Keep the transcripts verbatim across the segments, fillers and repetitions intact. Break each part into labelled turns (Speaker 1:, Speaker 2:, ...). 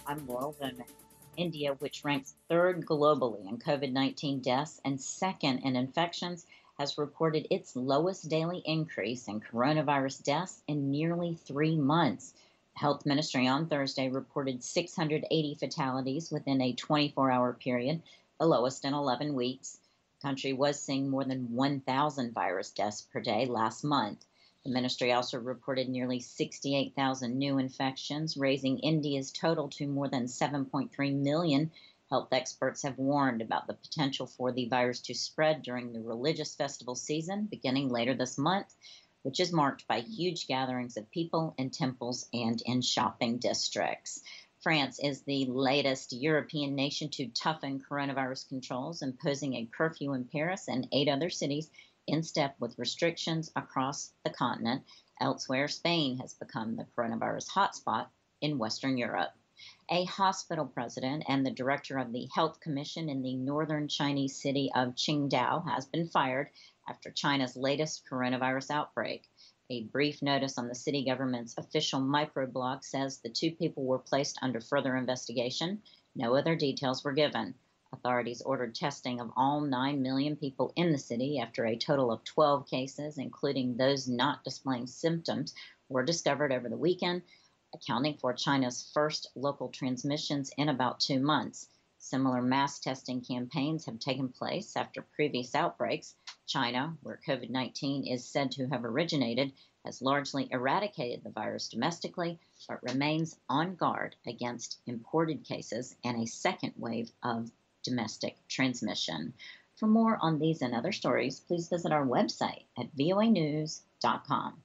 Speaker 1: I'm Laurel Bowman. India, which ranks third globally in COVID nineteen deaths and second in infections, has reported its lowest daily increase in coronavirus deaths in nearly three months. The health ministry on Thursday reported six hundred eighty fatalities within a twenty-four hour period, the lowest in eleven weeks. The country was seeing more than one thousand virus deaths per day last month. The ministry also reported nearly sixty-eight thousand new infections, raising India's total to more than seven point three million. Health experts have warned about the potential for the virus to spread during the religious festival season beginning later this month, which is marked by huge gatherings of people in temples and in shopping districts. France is the latest European nation to toughen coronavirus controls, imposing a curfew in Paris and eight other cities in step with restrictions across the continent. Elsewhere, Spain has become the coronavirus hotspot in Western Europe. A hospital president and the director of the Health Commission in the northern Chinese city of Qingdao has been fired after China's latest coronavirus outbreak. A brief notice on the city government's official microblog says the two people were placed under further investigation. No other details were given. Authorities ordered testing of all nine million people in the city after a total of twelve cases, including those not displaying symptoms, were discovered over the weekend, accounting for China's first local transmissions in about two months. Similar mass testing campaigns have taken place after previous outbreaks. China, where COVID nineteen is said to have originated, has largely eradicated the virus domestically, but remains on guard against imported cases and a second wave of domestic transmission. For more on these and other stories, please visit our website at v o a news dot com.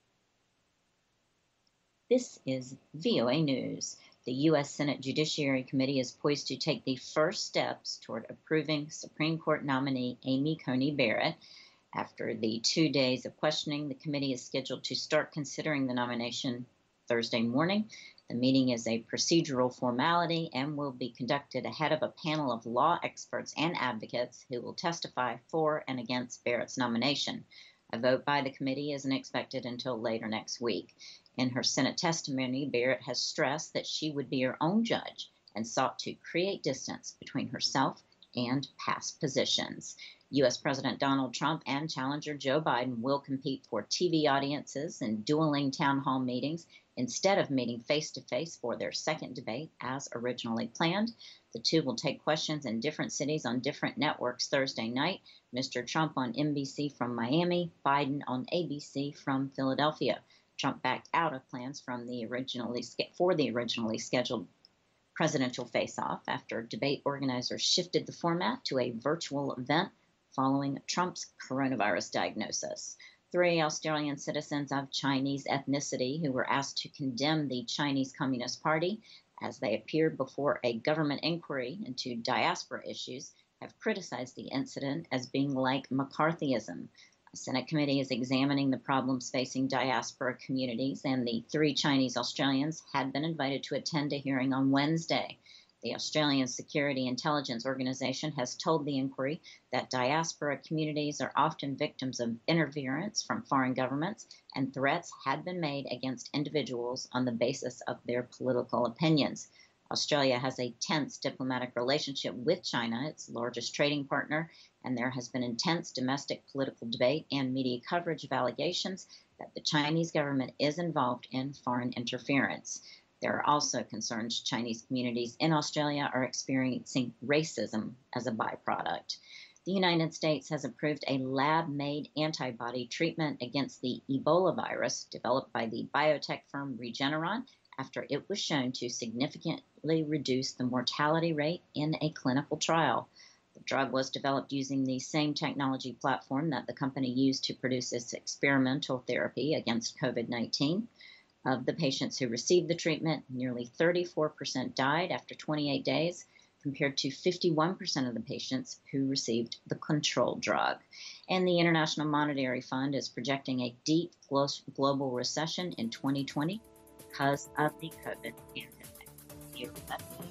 Speaker 1: This is V O A News. The U S Senate Judiciary Committee is poised to take the first steps toward approving Supreme Court nominee Amy Coney Barrett. After the two days of questioning, the committee is scheduled to start considering the nomination Thursday morning. The meeting is a procedural formality and will be conducted ahead of a panel of law experts and advocates who will testify for and against Barrett's nomination. A vote by the committee isn't expected until later next week. In her Senate testimony, Barrett has stressed that she would be her own judge and sought to create distance between herself and past positions. U S President Donald Trump and challenger Joe Biden will compete for T V audiences and dueling town hall meetings instead of meeting face-to-face for their second debate as originally planned. The two will take questions in different cities on different networks Thursday night. Mister Trump on N B C from Miami, Biden on A B C from Philadelphia. Trump backed out of plans from the originally for the originally scheduled presidential face-off after debate organizers shifted the format to a virtual event following Trump's coronavirus diagnosis. Three Australian citizens of Chinese ethnicity who were asked to condemn the Chinese Communist Party as they appeared before a government inquiry into diaspora issues have criticized the incident as being like McCarthyism. A Senate committee is examining the problems facing diaspora communities, and the three Chinese Australians had been invited to attend a hearing on Wednesday. The Australian Security Intelligence Organization has told the inquiry that diaspora communities are often victims of interference from foreign governments, and threats had been made against individuals on the basis of their political opinions. Australia has a tense diplomatic relationship with China, its largest trading partner, and there has been intense domestic political debate and media coverage of allegations that the Chinese government is involved in foreign interference. There are also concerns Chinese communities in Australia are experiencing racism as a byproduct. The United States has approved a lab-made antibody treatment against the Ebola virus developed by the biotech firm Regeneron after it was shown to significantly reduce the mortality rate in a clinical trial. The drug was developed using the same technology platform that the company used to produce its experimental therapy against COVID nineteen. Of the patients who received the treatment, nearly thirty-four percent died after twenty-eight days, compared to fifty-one percent of the patients who received the control drug. And the International Monetary Fund is projecting a deep global recession in twenty twenty because of the COVID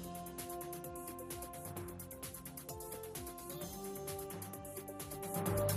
Speaker 1: pandemic.